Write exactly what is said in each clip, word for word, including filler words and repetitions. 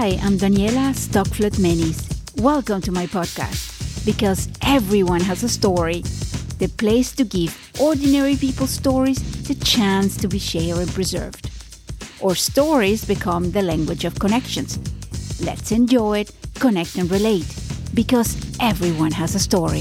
Hi, I'm Daniela Stockflett-Menis. Welcome to my podcast, because everyone has a story, the place to give ordinary people's stories the chance to be shared and preserved. Or stories become the language of connections. Let's enjoy it, connect and relate, because everyone has a story.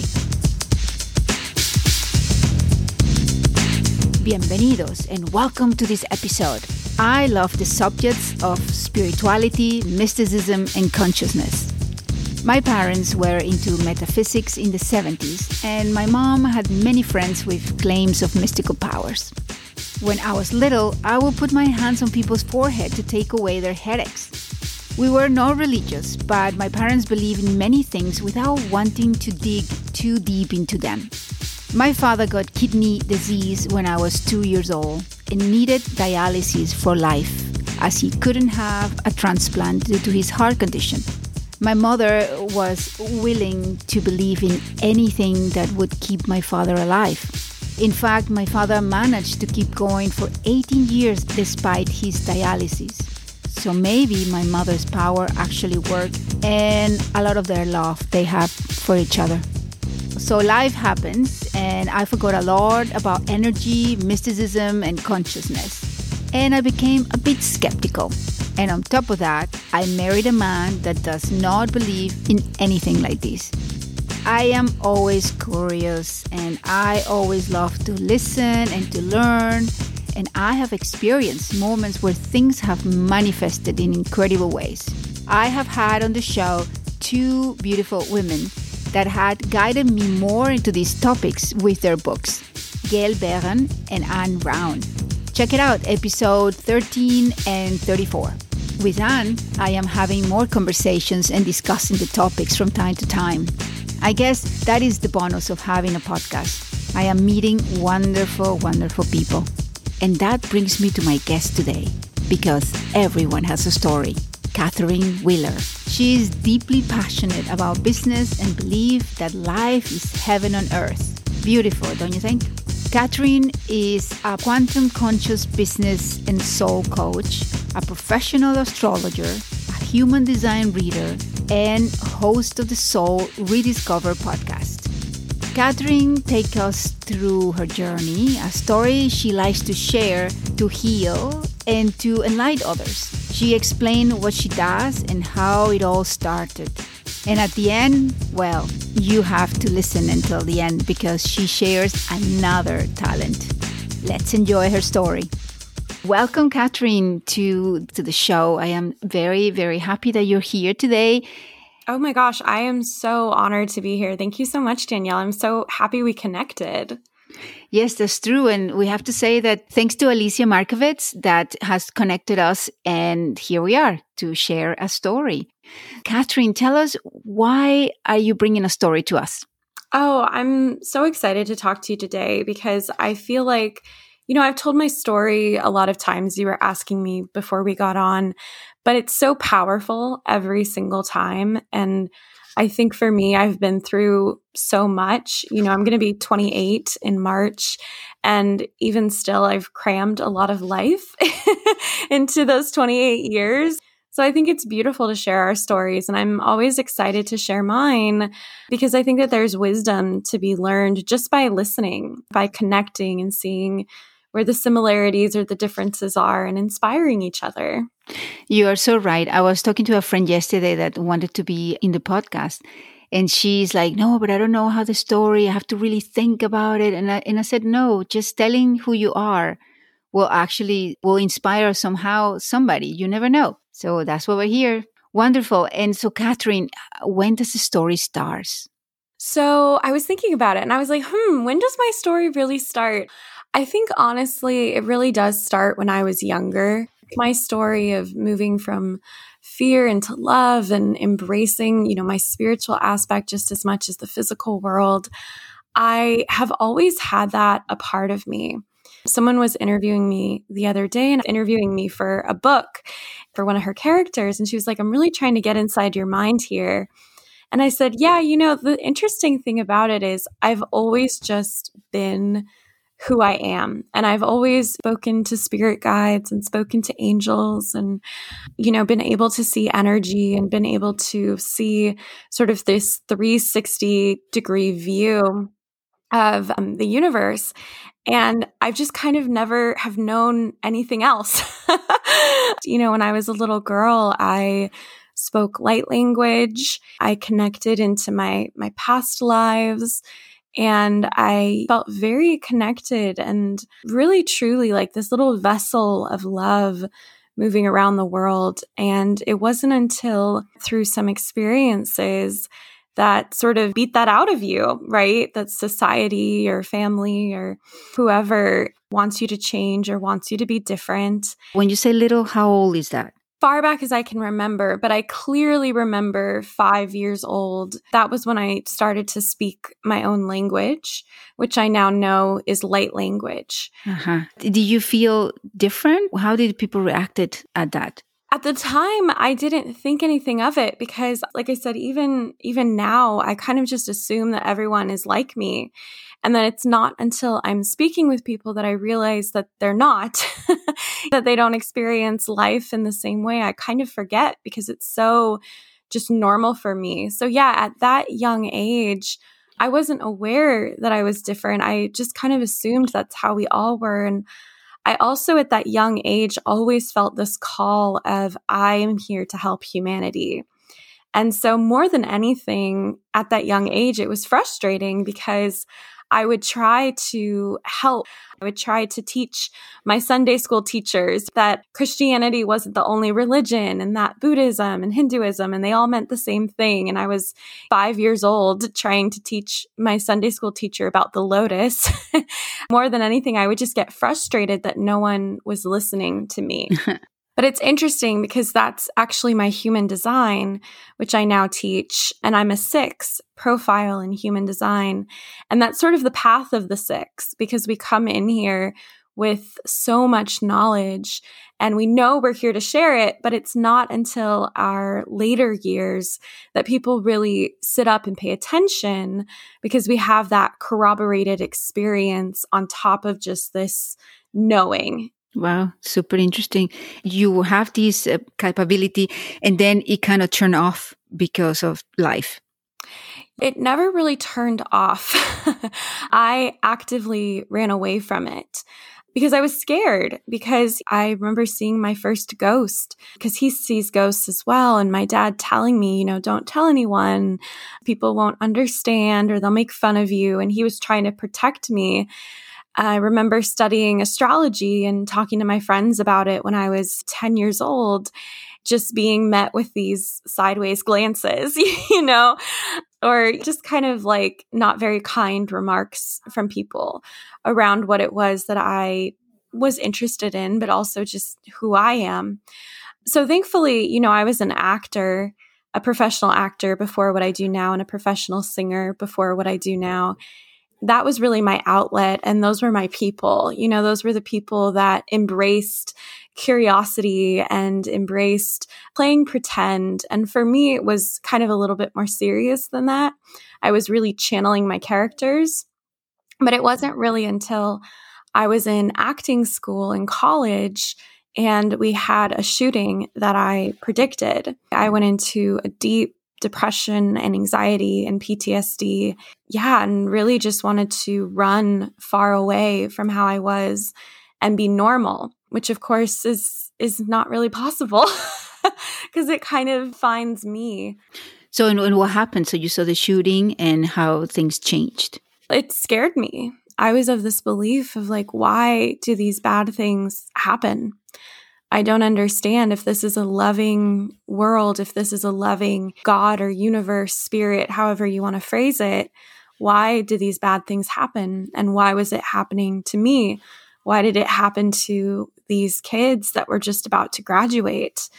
Bienvenidos and welcome to this episode. I love the subjects of spirituality, mysticism, and consciousness. My parents were into metaphysics in the seventies, and my mom had many friends with claims of mystical powers. When I was little, I would put my hands on people's forehead to take away their headaches. We were not religious, but my parents believed in many things without wanting to dig too deep into them. My father got kidney disease when I was two years old and needed dialysis for life, as he couldn't have a transplant due to his heart condition. My mother was willing to believe in anything that would keep my father alive. In fact, my father managed to keep going for eighteen years despite his dialysis. So maybe my mother's power actually worked, and a lot of their love they have for each other. So life happens, and I forgot a lot about energy, mysticism, and consciousness. And I became a bit skeptical. And on top of that, I married a man that does not believe in anything like this. I am always curious, and I always love to listen and to learn. And I have experienced moments where things have manifested in incredible ways. I have had on the show two beautiful women that had guided me more into these topics with their books, Gail Beran and Anne Brown. Check it out, episode thirteen and thirty-four. With Anne, I am having more conversations and discussing the topics from time to time. I guess that is the bonus of having a podcast. I am meeting wonderful, wonderful people. And that brings me to my guest today, because everyone has a story. Catherine Wheeler. She is deeply passionate about business and believes that life is heaven on earth. Beautiful, don't you think? Catherine is a quantum conscious business and soul coach, a professional astrologer, a human design reader, and host of the Soul Rediscover podcast. Catherine takes us through her journey, a story she likes to share, to heal, and to enlighten others. She explained what she does and how it all started. And at the end, well, you have to listen until the end because she shares another talent. Let's enjoy her story. Welcome, Catherine, to, to the show. I am very, very happy that you're here today. Oh my gosh, I am so honored to be here. Thank you so much, Danielle. I'm so happy we connected. Yes, that's true. And we have to say that thanks to Alicia Markovitz that has connected us. And here we are to share a story. Catherine, tell us, why are you bringing a story to us? Oh, I'm so excited to talk to you today because I feel like, you know, I've told my story a lot of times. You were asking me before we got on, but it's so powerful every single time. And I think for me, I've been through so much. You know, I'm going to be twenty-eight in March. And even still, I've crammed a lot of life into those twenty-eight years. So I think it's beautiful to share our stories. And I'm always excited to share mine because I think that there's wisdom to be learned just by listening, by connecting and seeing where the similarities or the differences are and inspiring each other. You are so right. I was talking to a friend yesterday that wanted to be in the podcast. And she's like, no, but I don't know how the story, I have to really think about it. And I, and I said, no, just telling who you are will actually will inspire somehow somebody. You never know. So that's why we're here. Wonderful. And so, Catherine, when does the story start? So I was thinking about it and I was like, hmm, when does my story really start? I think, honestly, it really does start when I was younger. My story of moving from fear into love and embracing, you know, my spiritual aspect just as much as the physical world. I have always had that a part of me. Someone was interviewing me the other day and interviewing me for a book for one of her characters. And she was like, I'm really trying to get inside your mind here. And I said, yeah, you know, the interesting thing about it is I've always just been who I am. And I've always spoken to spirit guides and spoken to angels and, you know, been able to see energy and been able to see sort of this three sixty degree view of um, the universe. And I've just kind of never have known anything else. You know, when I was a little girl, I spoke light language. I connected into my my past lives. And I felt very connected and really truly like this little vessel of love moving around the world. And it wasn't until through some experiences that sort of beat that out of you, right? That society or family or whoever wants you to change or wants you to be different. When you say little, how old is that? Far back as I can remember, but I clearly remember five years old. That was when I started to speak my own language, which I now know is light language. Uh-huh. Did you feel different? How did people reacted at that? At the time, I didn't think anything of it because, like I said, even even now, I kind of just assume that everyone is like me. And then it's not until I'm speaking with people that I realize that they're not, that they don't experience life in the same way. I kind of forget because it's so just normal for me. So yeah, at that young age, I wasn't aware that I was different. I just kind of assumed that's how we all were. And I also, at that young age, always felt this call of, I am here to help humanity. And so more than anything, at that young age, it was frustrating because I would try to help. I would try to teach my Sunday school teachers that Christianity wasn't the only religion and that Buddhism and Hinduism, and they all meant the same thing. And I was five years old trying to teach my Sunday school teacher about the lotus. More than anything, I would just get frustrated that no one was listening to me. But it's interesting because that's actually my human design, which I now teach. And I'm a six profile in human design. And that's sort of the path of the six because we come in here with so much knowledge and we know we're here to share it, but it's not until our later years that people really sit up and pay attention because we have that corroborated experience on top of just this knowing. Wow, super interesting. You have this uh, capability and then it kind of turned off because of life. It never really turned off. I actively ran away from it because I was scared because I remember seeing my first ghost because he sees ghosts as well. And my dad telling me, you know, don't tell anyone. People won't understand or they'll make fun of you. And he was trying to protect me. I remember studying astrology and talking to my friends about it when I was ten years old, just being met with these sideways glances, you know, or just kind of like not very kind remarks from people around what it was that I was interested in, but also just who I am. So thankfully, you know, I was an actor, a professional actor before what I do now, and a professional singer before what I do now. That was really my outlet. And those were my people. You know, those were the people that embraced curiosity and embraced playing pretend. And for me, it was kind of a little bit more serious than that. I was really channeling my characters. But it wasn't really until I was in acting school in college and we had a shooting that I predicted. I went into a deep depression and anxiety and P T S D. Yeah. And really just wanted to run far away from how I was and be normal, which of course is, is not really possible because it kind of finds me. So, and, and what happened? So you saw the shooting and how things changed. It scared me. I was of this belief of like, why do these bad things happen? I don't understand if this is a loving world, if this is a loving God or universe, spirit, however you want to phrase it. Why do these bad things happen? And why was it happening to me? Why did it happen to these kids that were just about to graduate?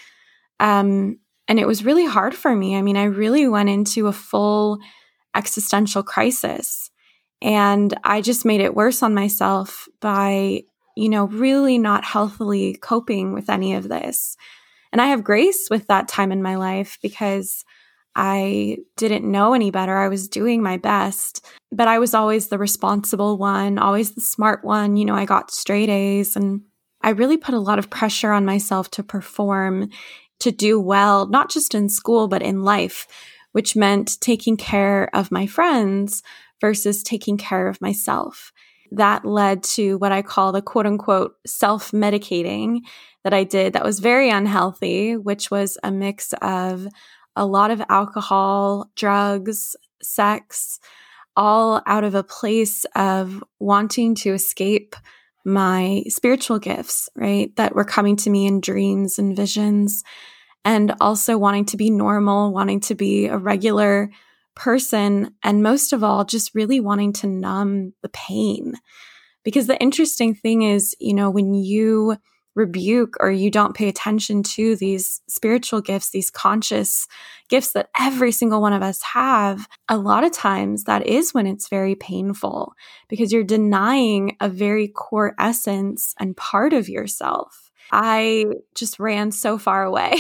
Um, and it was really hard for me. I mean, I really went into a full existential crisis. And I just made it worse on myself by you know, really not healthily coping with any of this. And I have grace with that time in my life because I didn't know any better. I was doing my best, but I was always the responsible one, always the smart one. You know, I got straight A's, and I really put a lot of pressure on myself to perform, to do well, not just in school, but in life, which meant taking care of my friends versus taking care of myself. That led to what I call the quote unquote self-medicating that I did that was very unhealthy, which was a mix of a lot of alcohol, drugs, sex, all out of a place of wanting to escape my spiritual gifts, right? That were coming to me in dreams and visions, and also wanting to be normal, wanting to be a regular person, and most of all, just really wanting to numb the pain. Because the interesting thing is, you know, when you rebuke or you don't pay attention to these spiritual gifts, these conscious gifts that every single one of us have, a lot of times that is when it's very painful, because you're denying a very core essence and part of yourself. I just ran so far away.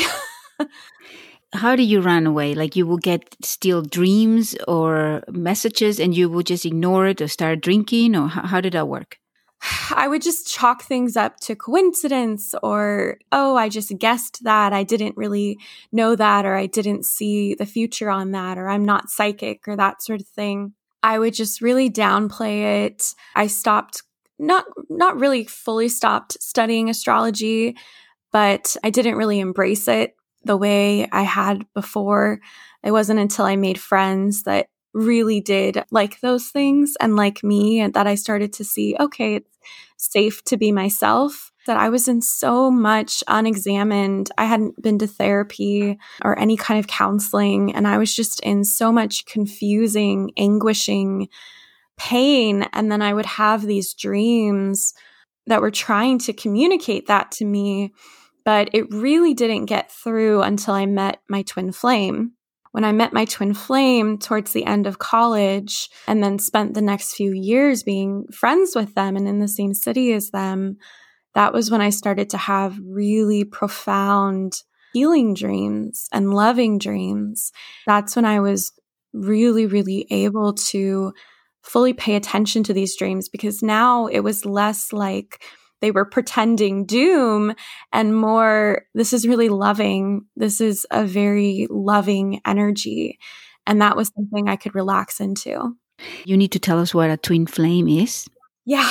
How do you run away? Like you will get still dreams or messages and you will just ignore it or start drinking, or how, how did that work? I would just chalk things up to coincidence, or, oh, I just guessed that. I didn't really know that, or I didn't see the future on that, or I'm not psychic, or that sort of thing. I would just really downplay it. I stopped, not, not really fully stopped studying astrology, but I didn't really embrace it the way I had before. It wasn't until I made friends that really did like those things and like me, and that I started to see, okay, it's safe to be myself, that I was in so much unexamined. I hadn't been to therapy or any kind of counseling, and I was just in so much confusing, anguishing pain. And then I would have these dreams that were trying to communicate that to me, but it really didn't get through until I met my twin flame. When I met my twin flame towards the end of college, and then spent the next few years being friends with them and in the same city as them, that was when I started to have really profound healing dreams and loving dreams. That's when I was really, really able to fully pay attention to these dreams, because now it was less like they were pretending doom and more, this is really loving. This is a very loving energy. And that was something I could relax into. You need to tell us what a twin flame is. Yeah.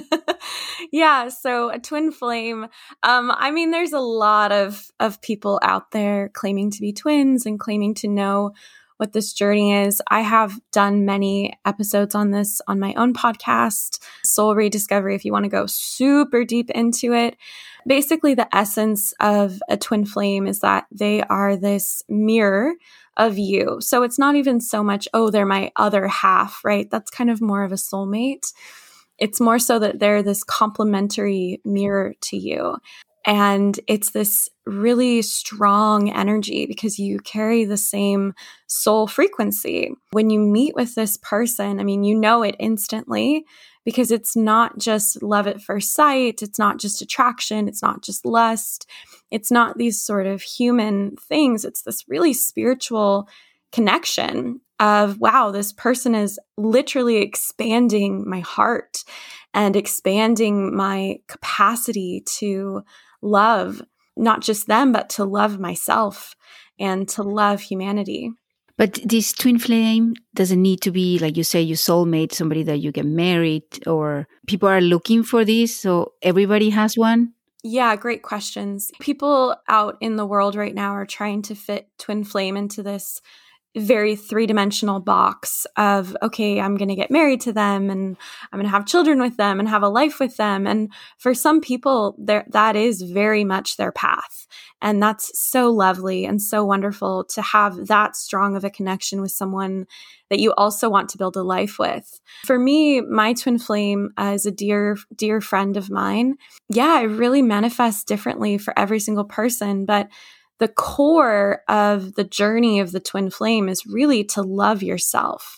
Yeah. So a twin flame, um, I mean, there's a lot of, of people out there claiming to be twins and claiming to know what this journey is. I have done many episodes on this on my own podcast, Soul Rediscovery, if you want to go super deep into it. Basically, the essence of a twin flame is that they are this mirror of you. So it's not even so much, oh, they're my other half, right? That's kind of more of a soulmate. It's more so that they're this complementary mirror to you. And it's this really strong energy because you carry the same soul frequency. When you meet with this person, I mean, you know it instantly, because it's not just love at first sight. It's not just attraction. It's not just lust. It's not these sort of human things. It's this really spiritual connection of, wow, this person is literally expanding my heart and expanding my capacity to love not just them, but to love myself and to love humanity. But this twin flame doesn't need to be, like you say, your soulmate, somebody that you get married, or people are looking for this, so everybody has one? Yeah, great questions. People out in the world right now are trying to fit twin flame into this very three-dimensional box of, okay, I'm going to get married to them and I'm going to have children with them and have a life with them. And for some people, there that is very much their path. And that's so lovely and so wonderful to have that strong of a connection with someone that you also want to build a life with. For me, my twin flame is a dear, dear friend of mine. Yeah, it really manifests differently for every single person, but the core of the journey of the twin flame is really to love yourself.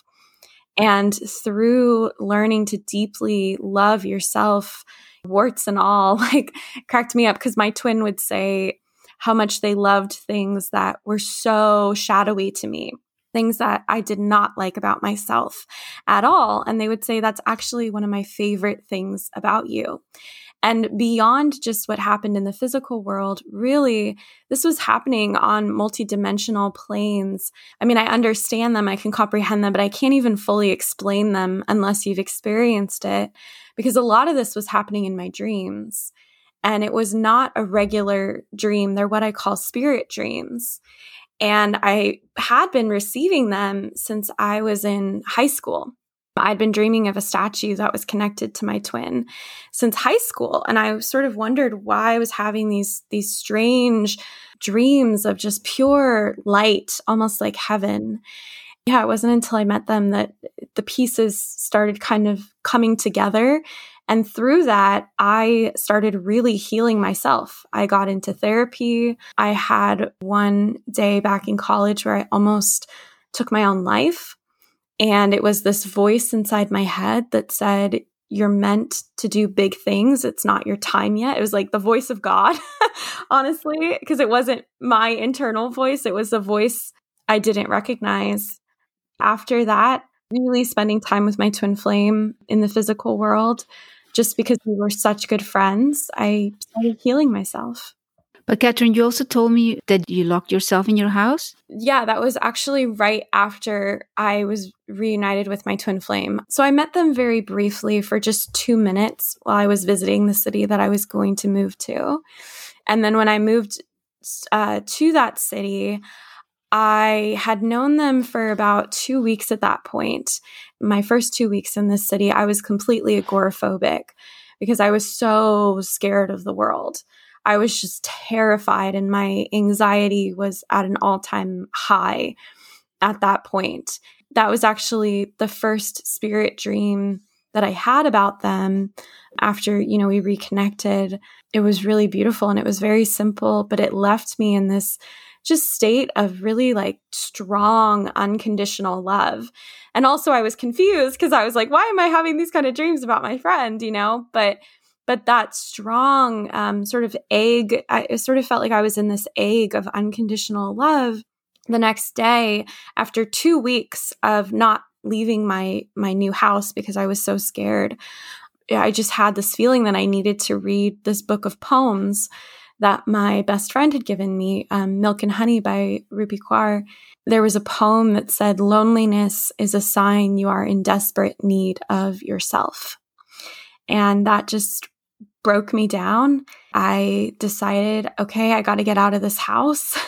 And through learning to deeply love yourself, warts and all, like cracked me up because my twin would say, how much they loved things that were so shadowy to me, things that I did not like about myself at all. And they would say, that's actually one of my favorite things about you. And beyond just what happened in the physical world, really, this was happening on multidimensional planes. I mean, I understand them, I can comprehend them, but I can't even fully explain them unless you've experienced it, because a lot of this was happening in my dreams. And it was not a regular dream. They're what I call spirit dreams. And I had been receiving them since I was in high school. I'd been dreaming of a statue that was connected to my twin since high school. And I sort of wondered why I was having these, these strange dreams of just pure light, almost like heaven. Yeah, it wasn't until I met them that the pieces started kind of coming together. And through that, I started really healing myself. I got into therapy. I had one day back in college where I almost took my own life. And it was this voice inside my head that said, you're meant to do big things. It's not your time yet. It was like the voice of God, honestly, because it wasn't my internal voice. It was a voice I didn't recognize. After that, really spending time with my twin flame in the physical world, just because we were such good friends, I started healing myself. But Catherine, you also told me that you locked yourself in your house? Yeah, that was actually right after I was reunited with my twin flame. So I met them very briefly for just two minutes while I was visiting the city that I was going to move to. And then when I moved uh, to that city, I had known them for about two weeks at that point. My first two weeks in this city, I was completely agoraphobic because I was so scared of the world. I was just terrified, and my anxiety was at an all-time high at that point. That was actually the first spirit dream that I had about them after, you know, we reconnected. It was really beautiful and it was very simple, but it left me in this just state of really like strong, unconditional love. And also I was confused because I was like, why am I having these kind of dreams about my friend, you know? But But that strong um, sort of egg, I, it sort of felt like I was in this egg of unconditional love. The next day, after two weeks of not leaving my my new house because I was so scared, I just had this feeling that I needed to read this book of poems that my best friend had given me, um, Milk and Honey by Rupi Kaur. There was a poem that said, loneliness is a sign you are in desperate need of yourself. And that just broke me down. I decided, okay, I got to get out of this house.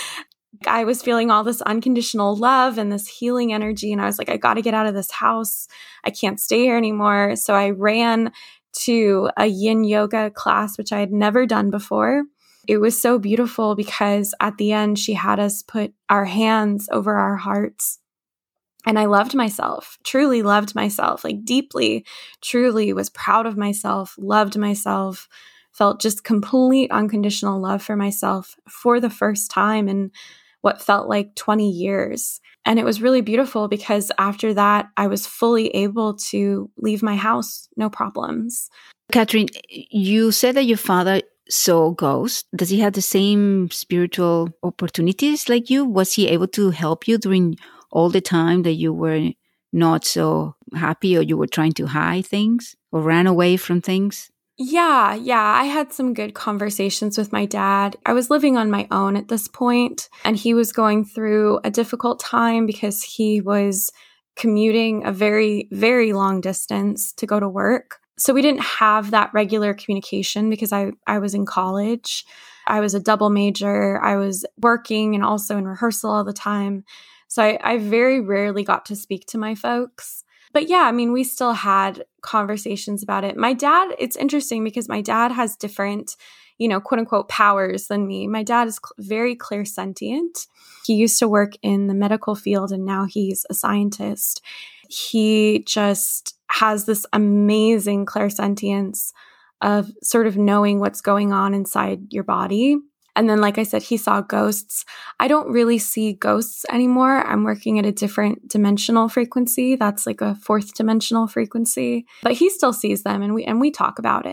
I was feeling all this unconditional love and this healing energy. And I was like, I got to get out of this house. I can't stay here anymore. So I ran to a yin yoga class, which I had never done before. It was so beautiful because at the end, she had us put our hands over our hearts. And I loved myself, truly loved myself, like deeply, truly was proud of myself, loved myself, felt just complete unconditional love for myself for the first time in what felt like twenty years. And it was really beautiful because after that, I was fully able to leave my house, no problems. Catherine, you said that your father saw ghosts. Does he have the same spiritual opportunities like you? Was he able to help you during all the time that you were not so happy or you were trying to hide things or ran away from things? Yeah, yeah. I had some good conversations with my dad. I was living on my own at this point, and he was going through a difficult time because he was commuting a very, very long distance to go to work. So we didn't have that regular communication because I, I was in college. I was a double major. I was working and also in rehearsal all the time. So I, I very rarely got to speak to my folks. But yeah, I mean, we still had conversations about it. My dad, it's interesting because my dad has different, you know, quote unquote powers than me. My dad is cl- very clairsentient. He used to work in the medical field and now he's a scientist. He just has this amazing clairsentience of sort of knowing what's going on inside your body. And then, like I said, he saw ghosts. I don't really see ghosts anymore. I'm working at a different dimensional frequency. That's like a fourth dimensional frequency. But he still sees them and we and we talk about it.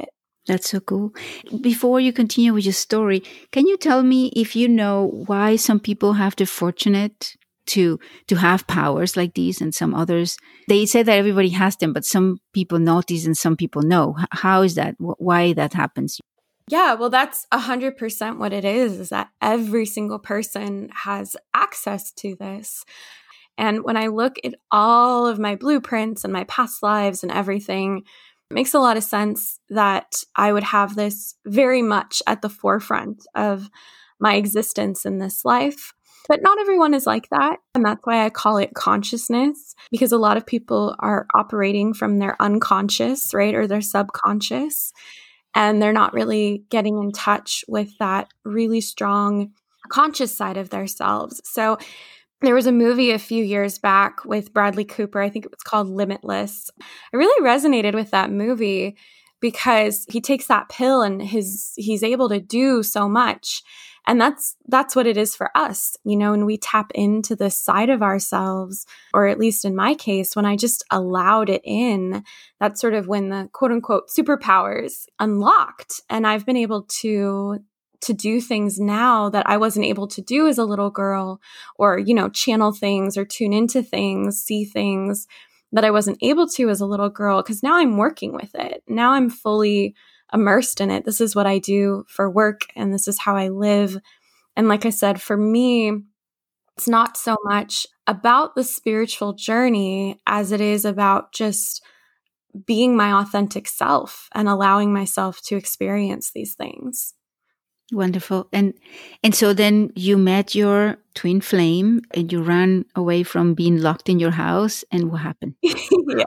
That's so cool. Before you continue with your story, can you tell me if you know why some people have the fortunate to to have powers like these and some others? They say that everybody has them, but some people notice and some people know. H- How is that? Wh- Why that happens? Yeah, well, that's one hundred percent what it is, is that every single person has access to this. And when I look at all of my blueprints and my past lives and everything, it makes a lot of sense that I would have this very much at the forefront of my existence in this life. But not everyone is like that. And that's why I call it consciousness, because a lot of people are operating from their unconscious, right? Or their subconscious. And they're not really getting in touch with that really strong conscious side of themselves. So there was a movie a few years back with Bradley Cooper. I think it was called Limitless. I really resonated with that movie because he takes that pill and his he's able to do so much. And that's that's what it is for us. You know, when we tap into this side of ourselves, or at least in my case, when I just allowed it in, that's sort of when the quote unquote superpowers unlocked. And I've been able to to do things now that I wasn't able to do as a little girl, or, you know, channel things or tune into things, see things that I wasn't able to as a little girl, because now I'm working with it. Now I'm fully immersed in it. This is what I do for work, and this is how I live. And like I said, for me, it's not so much about the spiritual journey as it is about just being my authentic self and allowing myself to experience these things. Wonderful. And and so then you met your twin flame and you ran away from being locked in your house. And what happened? yeah.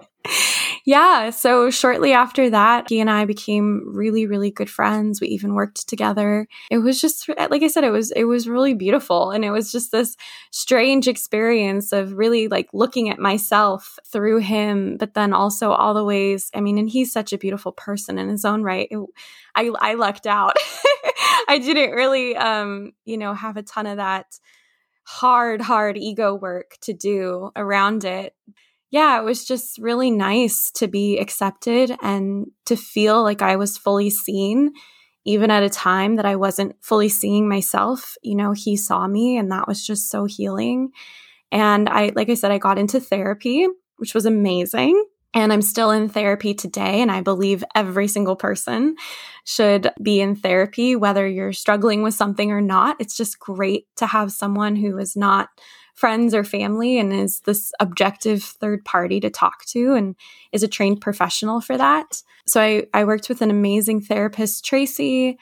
Yeah. So shortly after that, he and I became really, really good friends. We even worked together. It was just, like I said, it was, it was really beautiful. And it was just this strange experience of really like looking at myself through him, but then also all the ways, I mean, and he's such a beautiful person in his own right. It, I, I lucked out. I didn't really, um, you know, have a ton of that hard, hard ego work to do around it. Yeah, it was just really nice to be accepted and to feel like I was fully seen, even at a time that I wasn't fully seeing myself. You know, he saw me, and that was just so healing. And I, like I said, I got into therapy, which was amazing. And I'm still in therapy today. And I believe every single person should be in therapy, whether you're struggling with something or not. It's just great to have someone who is not friends or family and is this objective third party to talk to and is a trained professional for that. So I, I worked with an amazing therapist, Tracy,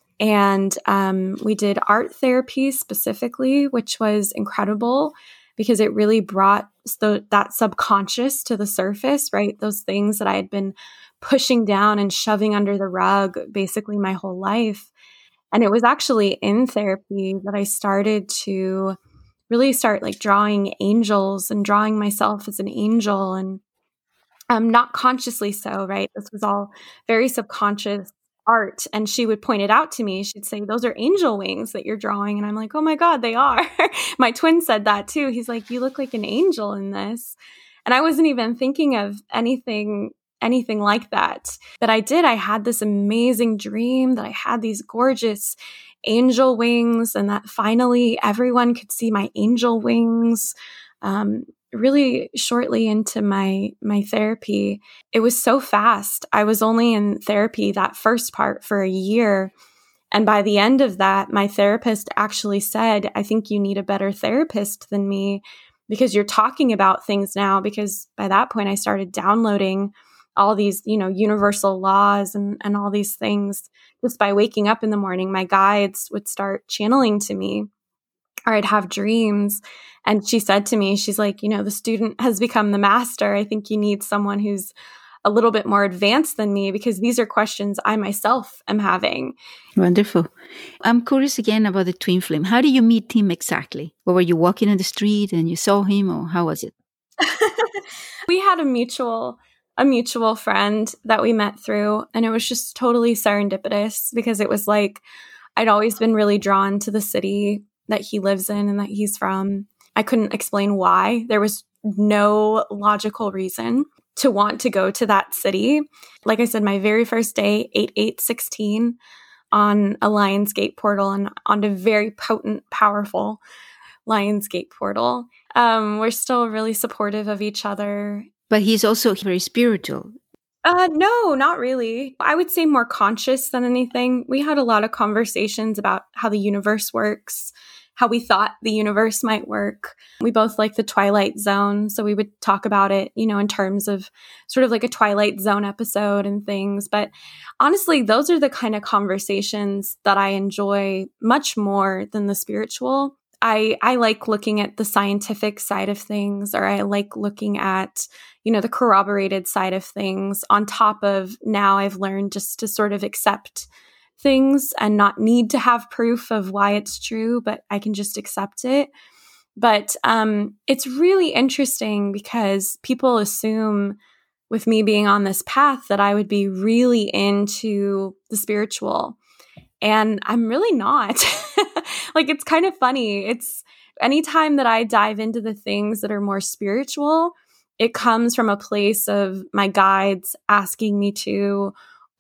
and um, we did art therapy specifically, which was incredible because it really brought the, that subconscious to the surface, right? Those things that I had been pushing down and shoving under the rug basically my whole life. And it was actually in therapy that I started to really start like drawing angels and drawing myself as an angel, and um, not consciously so, right? This was all very subconscious art. And she would point it out to me. She'd say, those are angel wings that you're drawing. And I'm like, oh my God, they are. My twin said that too. He's like, you look like an angel in this. And I wasn't even thinking of anything anything like that. But I did. I had this amazing dream that I had these gorgeous angel wings, and that finally everyone could see my angel wings. Um, really shortly into my my therapy, it was so fast. I was only in therapy that first part for a year. And by the end of that, my therapist actually said, I think you need a better therapist than me because you're talking about things now. Because by that point, I started downloading all these, you know, universal laws and, and all these things. Just by waking up in the morning, my guides would start channeling to me, or I'd have dreams. And she said to me, she's like, you know, the student has become the master. I think you need someone who's a little bit more advanced than me because these are questions I myself am having. Wonderful. I'm curious again about the twin flame. How did you meet him exactly? Or were you walking on the street and you saw him, or how was it? We had a mutual a mutual friend that we met through, and it was just totally serendipitous because it was like I'd always been really drawn to the city that he lives in and that he's from. I couldn't explain why. There was no logical reason. to want to go to that city. Like I said, my very first day, eight eight sixteen, on a Lionsgate portal and on a very potent, powerful Lionsgate portal. Um, we're still really supportive of each other. But he's also very spiritual. Uh, no, not really. I would say more conscious than anything. We had a lot of conversations about how the universe works, how we thought the universe might work. We both like the Twilight Zone, so we would talk about it, you know, in terms of sort of like a Twilight Zone episode and things. But honestly, those are the kind of conversations that I enjoy much more than the spiritual. I, I like looking at the scientific side of things, or I like looking at, you know, the corroborated side of things on top of now I've learned just to sort of accept things and not need to have proof of why it's true, but I can just accept it. But um, it's really interesting because people assume with me being on this path that I would be really into the spiritual. And I'm really not. Like, it's kind of funny. It's anytime that I dive into the things that are more spiritual, it comes from a place of my guides asking me to,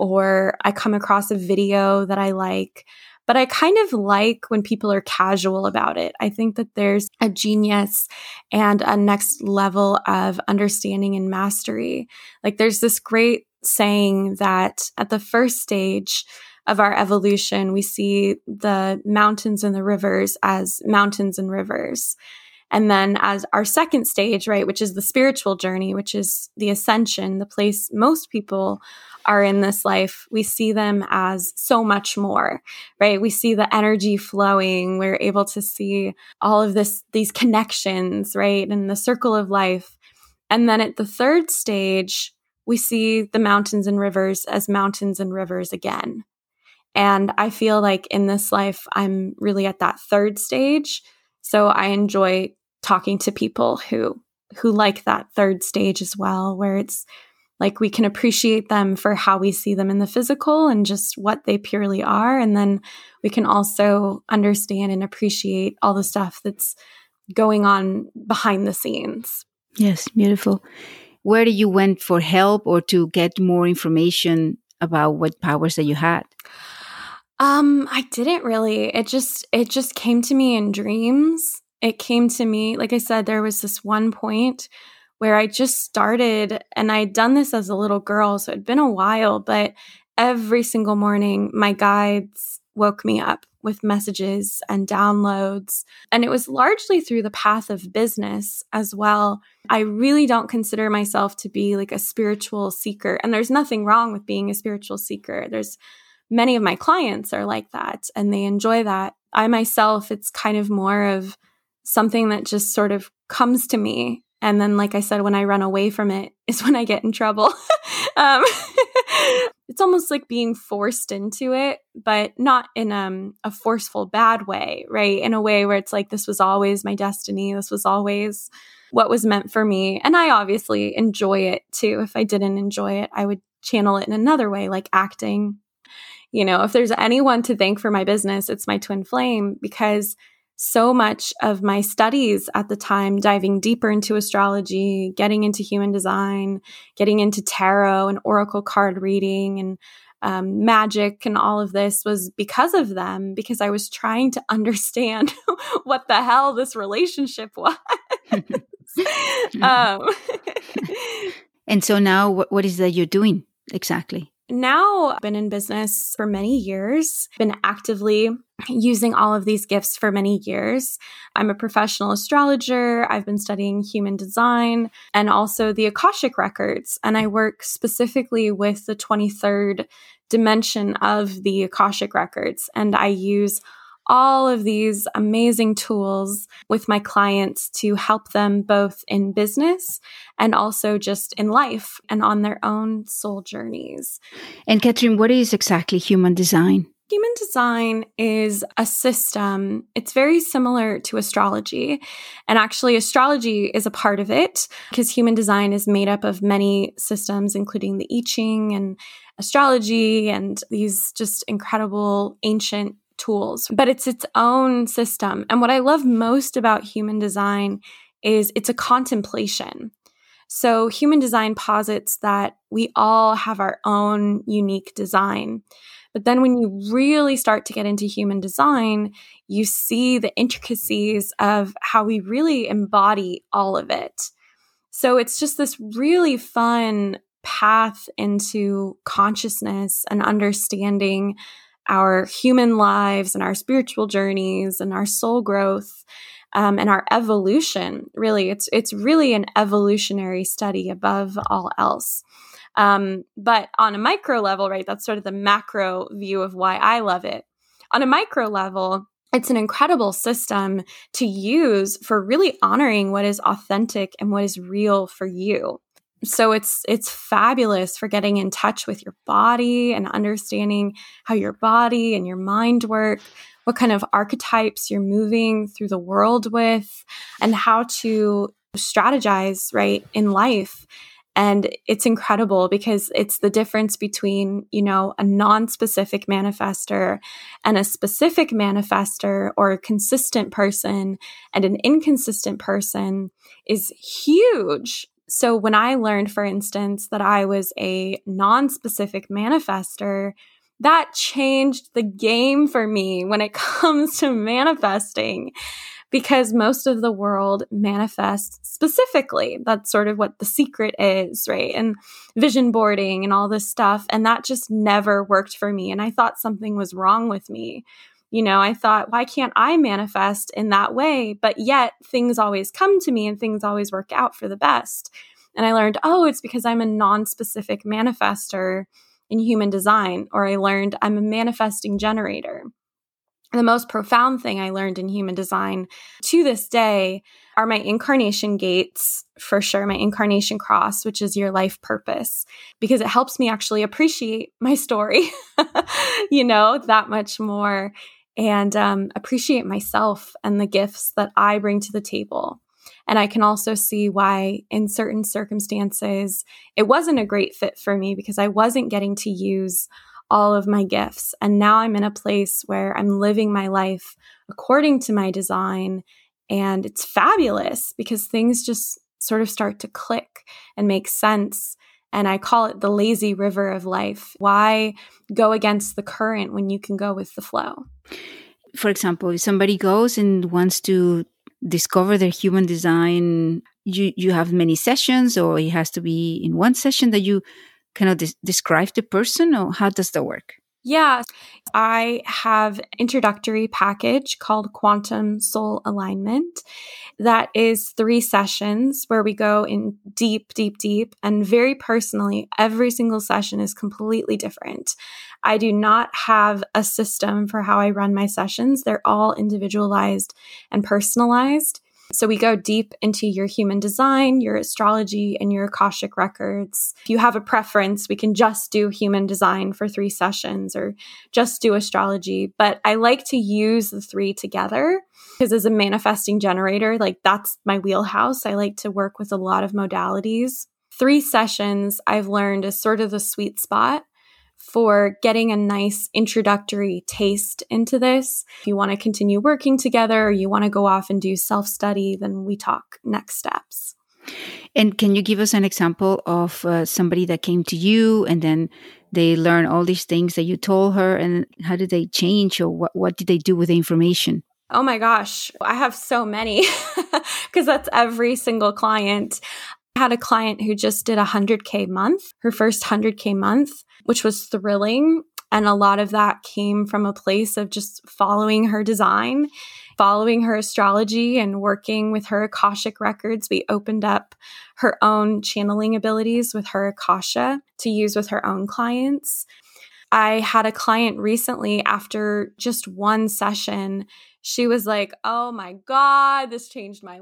or I come across a video that I like. But I kind of like when people are casual about it. I think that there's a genius and a next level of understanding and mastery. Like, there's this great saying that at the first stage of our evolution, we see the mountains and the rivers as mountains and rivers. And then as our second stage, right, which is the spiritual journey, which is the ascension, the place most people are in this life, we see them as so much more, right? We see the energy flowing. We're able to see all of this, these connections, right? And the circle of life. And then at the third stage, we see the mountains and rivers as mountains and rivers again. And I feel like in this life, I'm really at that third stage. So I enjoy talking to people who who like that third stage as well, where it's like we can appreciate them for how we see them in the physical and just what they purely are. And then we can also understand and appreciate all the stuff that's going on behind the scenes. Yes, beautiful. Where did you went for help or to get more information about what powers that you had? Um, I didn't really. It just it just came to me in dreams. It came to me, like I said, there was this one point where I just started, and I'd done this as a little girl, so it'd been a while, but every single morning, my guides woke me up with messages and downloads. And it was largely through the path of business as well. I really don't consider myself to be like a spiritual seeker. And there's nothing wrong with being a spiritual seeker. There's many of my clients are like that, and they enjoy that. I myself, it's kind of more of something that just sort of comes to me. And then, like I said, when I run away from it is when I get in trouble. um, it's almost like being forced into it, but not in um, a forceful, bad way, right? In a way where it's like, this was always my destiny. This was always what was meant for me. And I obviously enjoy it too. If I didn't enjoy it, I would channel it in another way, like acting. You know, if there's anyone to thank for my business, it's my twin flame, because so much of my studies at the time, diving deeper into astrology, getting into human design, getting into tarot and oracle card reading and um, magic and all of this was because of them, because I was trying to understand what the hell this relationship was. um, and so now what, what is that you're doing exactly? Now, I've been in business for many years, been actively using all of these gifts for many years. I'm a professional astrologer. I've been studying human design and also the Akashic records. And I work specifically with the twenty-third dimension of the Akashic records. And I use all of these amazing tools with my clients to help them both in business and also just in life and on their own soul journeys. And Catherine, what is exactly human design? Human design is a system. It's very similar to astrology. And actually, astrology is a part of it because human design is made up of many systems, including the I Ching and astrology and these just incredible ancient tools, but it's its own system. And what I love most about human design is it's a contemplation. So human design posits that we all have our own unique design. But then when you really start to get into human design, you see the intricacies of how we really embody all of it. So it's just this really fun path into consciousness and understanding our human lives and our spiritual journeys and our soul growth um, and our evolution. Really, it's it's really an evolutionary study above all else. Um, but on a micro level, right, that's sort of the macro view of why I love it. On a micro level, it's an incredible system to use for really honoring what is authentic and what is real for you. So it's it's fabulous for getting in touch with your body and understanding how your body and your mind work, what kind of archetypes you're moving through the world with, and how to strategize, right, in life. And it's incredible because it's the difference between, you know, a non-specific manifestor and a specific manifestor, or a consistent person and an inconsistent person, is huge. So when I learned, for instance, that I was a non-specific manifestor, that changed the game for me when it comes to manifesting. Because most of the world manifests specifically. That's sort of what the secret is, right? And vision boarding and all this stuff. And that just never worked for me. And I thought something was wrong with me. You know, I thought, why can't I manifest in that way? But yet things always come to me and things always work out for the best. And I learned, oh, it's because I'm a non-specific manifestor in human design. Or I learned I'm a manifesting generator. The most profound thing I learned in human design to this day are my incarnation gates, for sure, my incarnation cross, which is your life purpose, because it helps me actually appreciate my story, you know, that much more, and um, appreciate myself and the gifts that I bring to the table. And I can also see why in certain circumstances, it wasn't a great fit for me because I wasn't getting to use all of my gifts. And now I'm in a place where I'm living my life according to my design. And it's fabulous because things just sort of start to click and make sense. And I call it the lazy river of life. Why go against the current when you can go with the flow? For example, if somebody goes and wants to discover their human design, you, you have many sessions, or it has to be in one session that you kind of des- describe the person, or how does that work? Yeah, I have an introductory package called Quantum Soul Alignment. That is three sessions where we go in deep, deep, deep, and very personally. Every single session is completely different. I do not have a system for how I run my sessions. They're all individualized and personalized. So we go deep into your human design, your astrology, and your Akashic records. If you have a preference, we can just do human design for three sessions or just do astrology. But I like to use the three together because as a manifesting generator, like that's my wheelhouse. I like to work with a lot of modalities. Three sessions I've learned is sort of the sweet spot for getting a nice introductory taste into this. If you want to continue working together or you want to go off and do self-study, then we talk next steps. And can you give us an example of uh, somebody that came to you and then they learn all these things that you told her, and how did they change, or what, what did they do with the information? Oh my gosh, I have so many because that's every single client. I had a client who just did a one hundred K month, her first one hundred K month, which was thrilling. And a lot of that came from a place of just following her design, following her astrology, and working with her Akashic records. We opened up her own channeling abilities with her Akasha to use with her own clients. I had a client recently, after just one session, she was like, oh my God, this changed my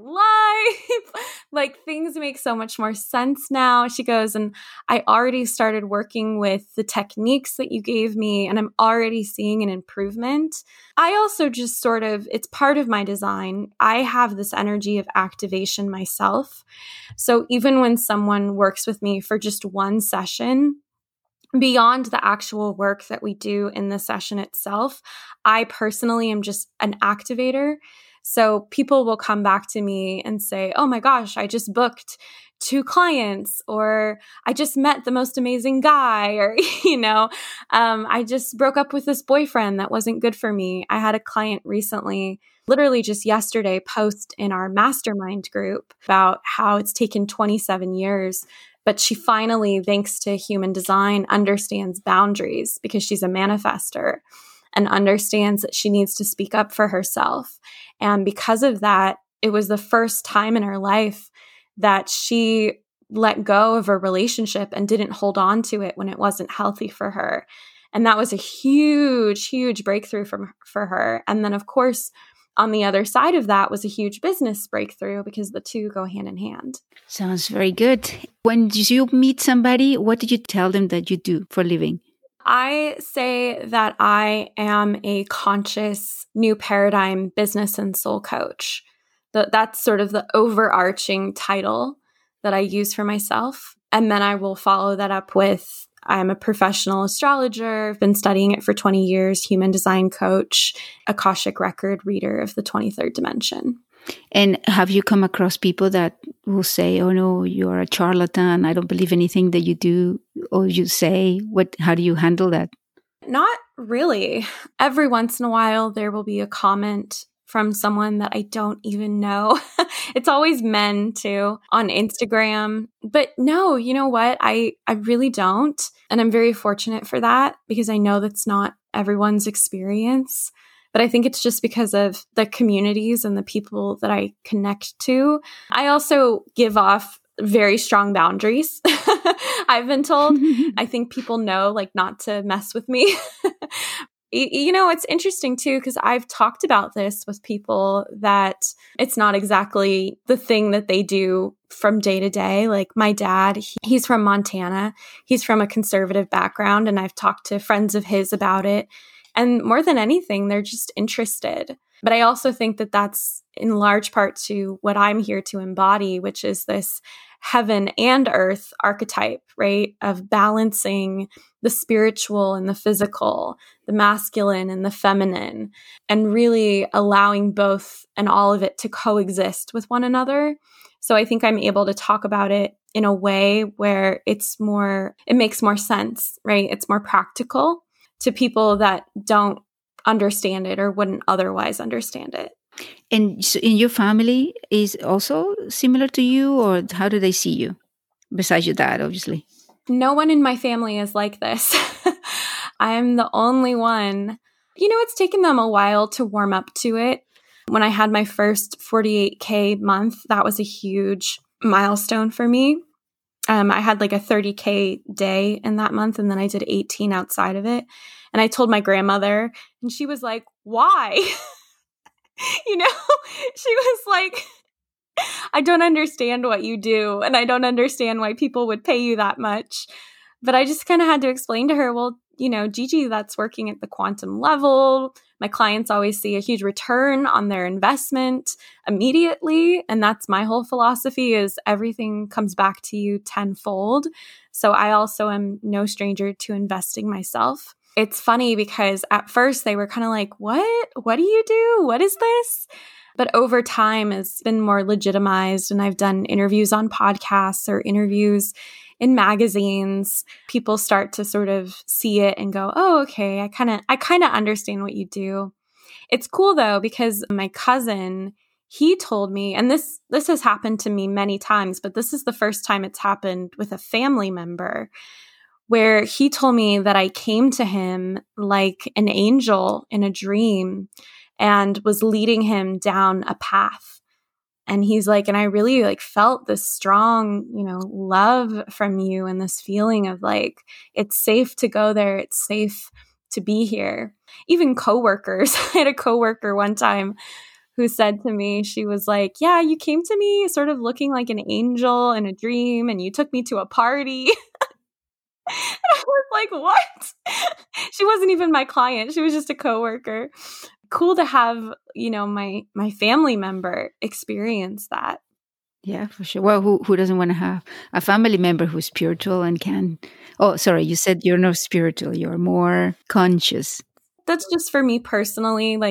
life. Like things make so much more sense now. She goes, and I already started working with the techniques that you gave me, and I'm already seeing an improvement. I also just sort of, it's part of my design. I have this energy of activation myself. So even when someone works with me for just one session, beyond the actual work that we do in the session itself, I personally am just an activator. So people will come back to me and say, oh my gosh, I just booked two clients, or I just met the most amazing guy, or, you know, um, I just broke up with this boyfriend that wasn't good for me. I had a client recently, literally just yesterday, post in our mastermind group about how it's taken twenty-seven years, but she finally, thanks to human design, understands boundaries because she's a manifester and understands that she needs to speak up for herself. And because of that, it was the first time in her life that she let go of a relationship and didn't hold on to it when it wasn't healthy for her. And that was a huge, huge breakthrough from, for her. And then, of course, on the other side of that was a huge business breakthrough because the two go hand in hand. Sounds very good. When you meet somebody, what did you tell them that you do for a living? I say that I am a conscious new paradigm business and soul coach. The, that's sort of the overarching title that I use for myself. And then I will follow that up with, I'm a professional astrologer. I've been studying it for twenty years, human design coach, Akashic record reader of the twenty-third dimension. And have you come across people that will say, oh no, you're a charlatan, I don't believe anything that you do or you say? What? How do you handle that? Not really. Every once in a while, there will be a comment from someone that I don't even know. It's always men too on Instagram. But no, you know what? I, I really don't. And I'm very fortunate for that because I know that's not everyone's experience. But I think it's just because of the communities and the people that I connect to. I also give off very strong boundaries. I've been told. I think people know like not to mess with me. You know, it's interesting too, because I've talked about this with people that it's not exactly the thing that they do from day to day. Like my dad, he, he's from Montana. He's from a conservative background, and I've talked to friends of his about it. And more than anything, they're just interested. But I also think that that's in large part to what I'm here to embody, which is this heaven and earth archetype, right? Of balancing the spiritual and the physical, the masculine and the feminine, and really allowing both and all of it to coexist with one another. So I think I'm able to talk about it in a way where it's more, it makes more sense, right? It's more practical to people that don't understand it or wouldn't otherwise understand it. And so in your family is also similar to you, or how do they see you? Besides your dad, obviously. No one in my family is like this. I am the only one. You know, it's taken them a while to warm up to it. When I had my first forty-eight K month, that was a huge milestone for me. Um, I had like a thirty K day in that month, and then I did eighteen outside of it. And I told my grandmother, and she was like, why? You know, she was like, I don't understand what you do, and I don't understand why people would pay you that much. But I just kind of had to explain to her, well, you know, Gigi, that's working at the quantum level. My clients always see a huge return on their investment immediately. And that's my whole philosophy is everything comes back to you tenfold. So I also am no stranger to investing myself. It's funny because at first they were kind of like, what? What do you do? What is this? But over time it's been more legitimized, and I've done interviews on podcasts or interviews in magazines. People start to sort of see it and go, oh, okay, I kind of I kind of understand what you do. It's cool though, because my cousin, he told me, and this this has happened to me many times, but this is the first time it's happened with a family member, where he told me that I came to him like an angel in a dream and was leading him down a path. And he's like, and I really like felt this strong, you know, love from you and this feeling of like, it's safe to go there. It's safe to be here. Even coworkers, I had a coworker one time who said to me, she was like, yeah, you came to me sort of looking like an angel in a dream, and you took me to a party. And I was like, what? She wasn't even my client. She was just a coworker. Cool to have, you know, my my family member experience that. Yeah, for sure. Well, who who doesn't want to have a family member who's spiritual and can... Oh, sorry, you said you're not spiritual. You're more conscious. That's just for me personally. Like,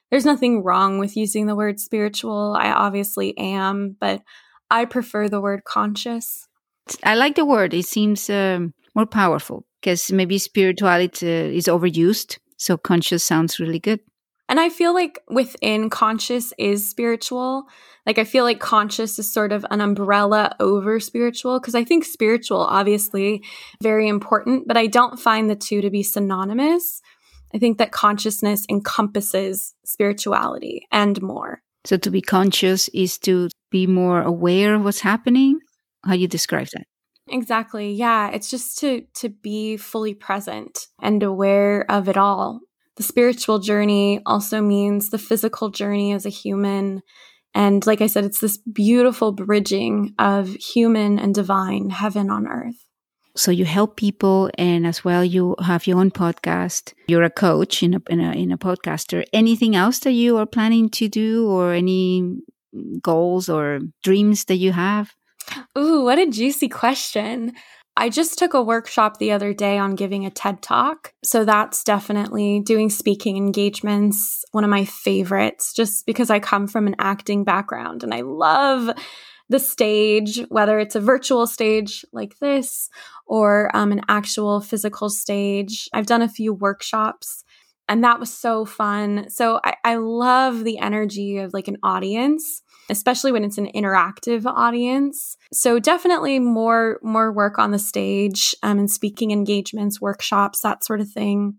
there's nothing wrong with using the word spiritual. I obviously am, but I prefer the word conscious. I like the word. It seems um, more powerful because maybe spirituality uh, is overused. So conscious sounds really good. And I feel like within conscious is spiritual. Like I feel like conscious is sort of an umbrella over spiritual because I think spiritual, obviously, very important, but I don't find the two to be synonymous. I think that consciousness encompasses spirituality and more. So to be conscious is to be more aware of what's happening? How do you describe that? Exactly. Yeah. It's just to to be fully present and aware of it all. The spiritual journey also means the physical journey as a human. And like I said, it's this beautiful bridging of human and divine, heaven on earth. So you help people, and as well, you have your own podcast. You're a coach in a, in a, in a podcaster. Anything else that you are planning to do, or any goals or dreams that you have? Ooh, what a juicy question. I just took a workshop the other day on giving a TED Talk. So that's definitely doing speaking engagements, one of my favorites, just because I come from an acting background and I love the stage, whether it's a virtual stage like this or um, an actual physical stage. I've done a few workshops and that was so fun. So I, I love the energy of like an audience, especially when it's an interactive audience. So definitely more, more work on the stage um, and speaking engagements, workshops, that sort of thing.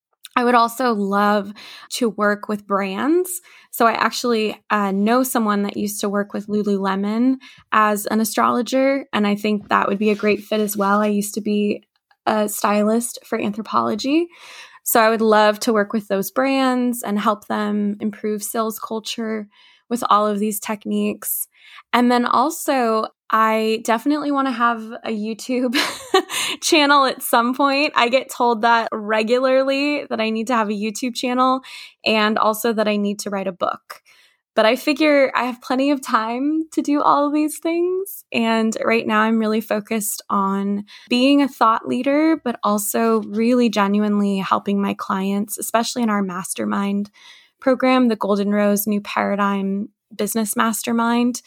I would also love to work with brands. So I actually uh, know someone that used to work with Lululemon as an astrologer, and I think that would be a great fit as well. I used to be a stylist for Anthropologie. So I would love to work with those brands and help them improve sales culture with all of these techniques. And then also, I definitely want to have a YouTube channel at some point. I get told that regularly, that I need to have a YouTube channel and also that I need to write a book. But I figure I have plenty of time to do all of these things. And right now I'm really focused on being a thought leader, but also really genuinely helping my clients, especially in our mastermind program, the Golden Rose New Paradigm Business Mastermind.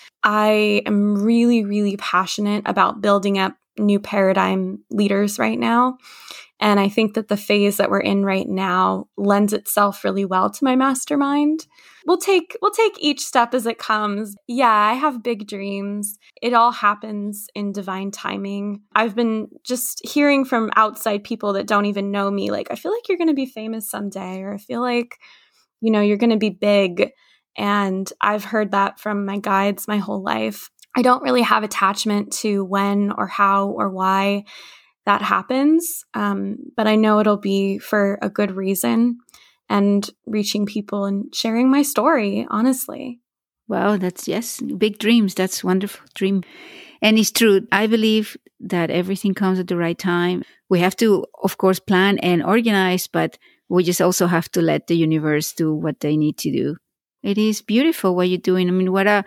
I am really, really passionate about building up new paradigm leaders right now. And I think that the phase that we're in right now lends itself really well to my mastermind. We'll take we'll take each step as it comes. Yeah, I have big dreams. It all happens in divine timing. I've been just hearing from outside people that don't even know me, like, I feel like you're going to be famous someday, or I feel like, you know, you're going to be big. And I've heard that from my guides my whole life. I don't really have attachment to when or how or why that happens, um, but I know it'll be for a good reason and reaching people and sharing my story, honestly. Wow, that's, yes, big dreams. That's wonderful dream. And it's true. I believe that everything comes at the right time. We have to, of course, plan and organize, but we just also have to let the universe do what they need to do. It is beautiful what you're doing. I mean, what a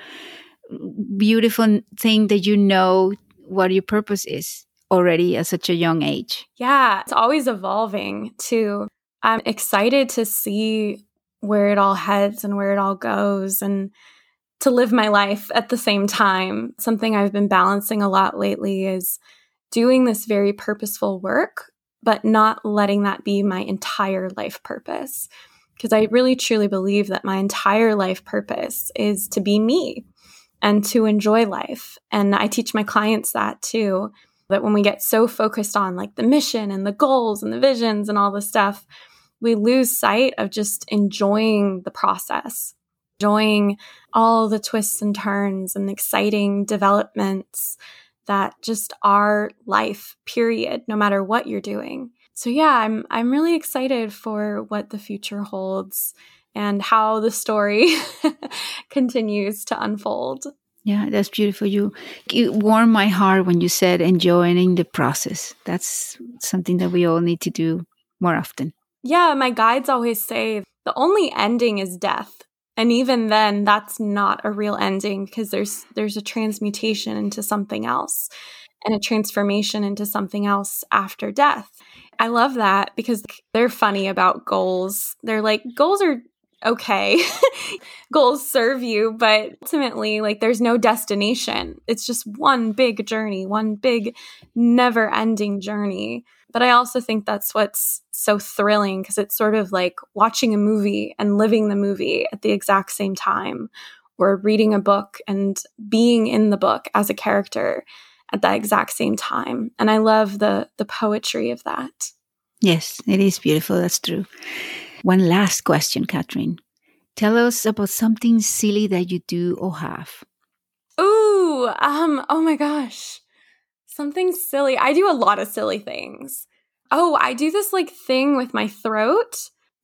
beautiful thing that you know what your purpose is already at such a young age. Yeah, it's always evolving too. I'm excited to see where it all heads and where it all goes, and to live my life at the same time. Something I've been balancing a lot lately is doing this very purposeful work, but not letting that be my entire life purpose. Because I really truly believe that my entire life purpose is to be me and to enjoy life. And I teach my clients that too, that when we get so focused on like the mission and the goals and the visions and all this stuff, we lose sight of just enjoying the process, enjoying all the twists and turns and exciting developments that just are life, period, no matter what you're doing. So yeah, I'm I'm really excited for what the future holds and how the story continues to unfold. Yeah, that's beautiful. You, you warmed my heart when you said enjoying the process. That's something that we all need to do more often. Yeah, my guides always say the only ending is death. And even then, that's not a real ending, because there's there's a transmutation into something else and a transformation into something else after death. I love that because they're funny about goals. They're like, goals are okay, goals serve you, but ultimately, like, there's no destination. It's just one big journey, one big never-ending journey. But I also think that's what's so thrilling, because it's sort of like watching a movie and living the movie at the exact same time, or reading a book and being in the book as a character at that exact same time. And I love the the poetry of that. Yes, it is beautiful. That's true. One last question, Catherine. Tell us about something silly that you do or have. Ooh, um, oh my gosh. Something silly. I do a lot of silly things. Oh, I do this like thing with my throat.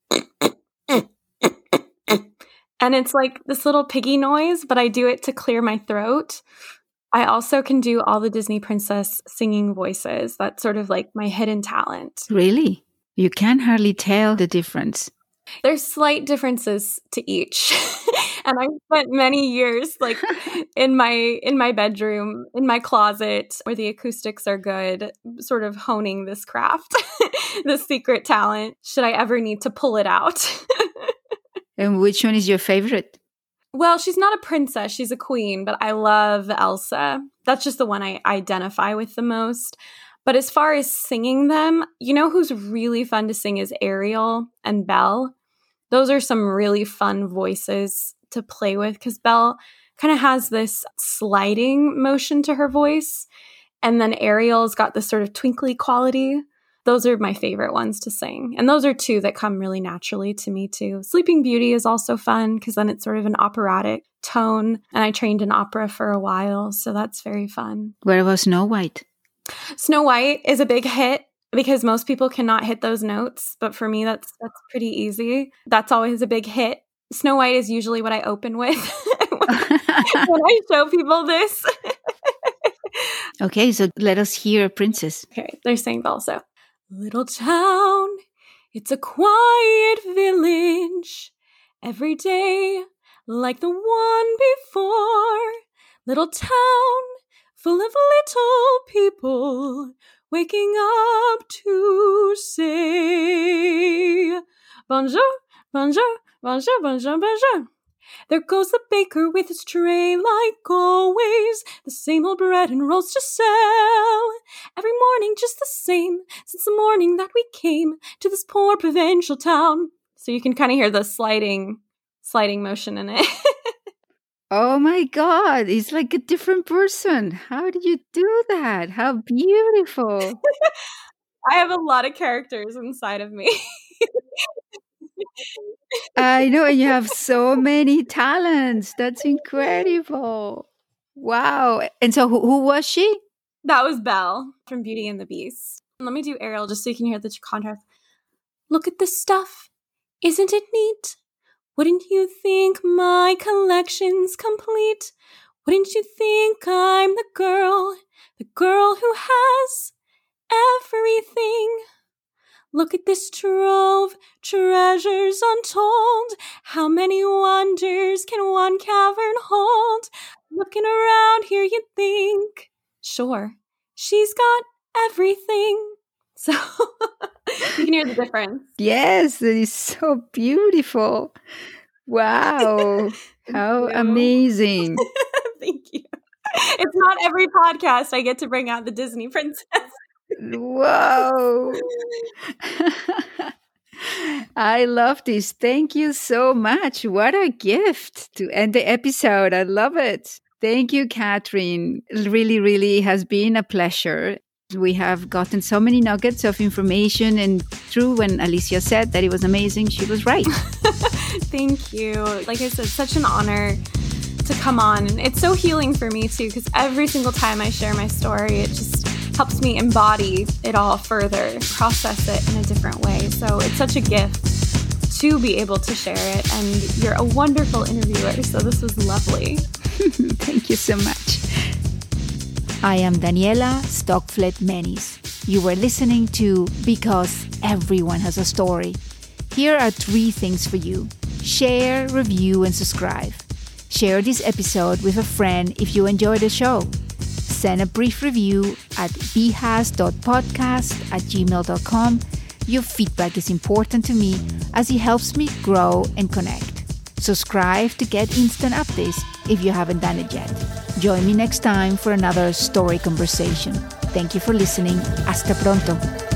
And it's like this little piggy noise, but I do it to clear my throat. I also can do all the Disney princess singing voices. That's sort of like my hidden talent. Really? You can hardly tell the difference. There's slight differences to each. And I spent many years like in my in my bedroom, in my closet where the acoustics are good, sort of honing this craft, this secret talent, should I ever need to pull it out. And which one is your favorite? Well, she's not a princess, she's a queen, but I love Elsa. That's just the one I identify with the most. But as far as singing them, you know who's really fun to sing is Ariel and Belle. Those are some really fun voices to play with, because Belle kind of has this sliding motion to her voice. And then Ariel's got this sort of twinkly quality. Those are my favorite ones to sing. And those are two that come really naturally to me too. Sleeping Beauty is also fun, because then it's sort of an operatic tone. And I trained in opera for a while, so that's very fun. Where was Snow White? Snow White is a big hit, because most people cannot hit those notes. But for me, that's that's pretty easy. That's always a big hit. Snow White is usually what I open with when I show people this. Okay, so let us hear a princess. Okay, they're saying also. Little town, it's a quiet village. Every day, like the one before. Little town, full of little people, waking up to say, bonjour, bonjour, bonjour, bonjour, bonjour. There goes the baker with his tray like always, the same old bread and rolls to sell. Every morning just the same, since the morning that we came to this poor provincial town. So you can kind of hear the sliding, sliding motion in it. Oh my God, it's like a different person. How did you do that? How beautiful. I have a lot of characters inside of me. I know, and you have so many talents. That's incredible. Wow. And so who, who was she? That was Belle from Beauty and the Beast. Let me do Ariel just so you can hear the contrast. Look at this stuff. Isn't it neat? Wouldn't you think my collection's complete? Wouldn't you think I'm the girl, the girl who has everything? Look at this trove, treasures untold. How many wonders can one cavern hold? Looking around here, you'd think, sure, she's got everything. So you can hear the difference. Yes, it is so beautiful. Wow. How you. Amazing. Thank you. It's not every podcast I get to bring out the Disney princess. Whoa. I love this. Thank you so much. What a gift to end the episode. I love it. Thank you, Catherine. It really, really has been a pleasure. We have gotten so many nuggets of information, and true, when Alicia said that it was amazing, she was right. Thank you. Like I said, such an honor to come on. And it's so healing for me too, because every single time I share my story, it just helps me embody it all further, process it in a different way. So it's such a gift to be able to share it. And you're a wonderful interviewer, so this was lovely. Thank you so much. I am Daniela Stockflet-Menis. You were listening to Because Everyone Has a Story. Here are three things for you. Share, review, and subscribe. Share this episode with a friend if you enjoy the show. Send a brief review at b has dot podcast at gmail dot com. Your feedback is important to me as it helps me grow and connect. Subscribe to get instant updates if you haven't done it yet. Join me next time for another story conversation. Thank you for listening. Hasta pronto.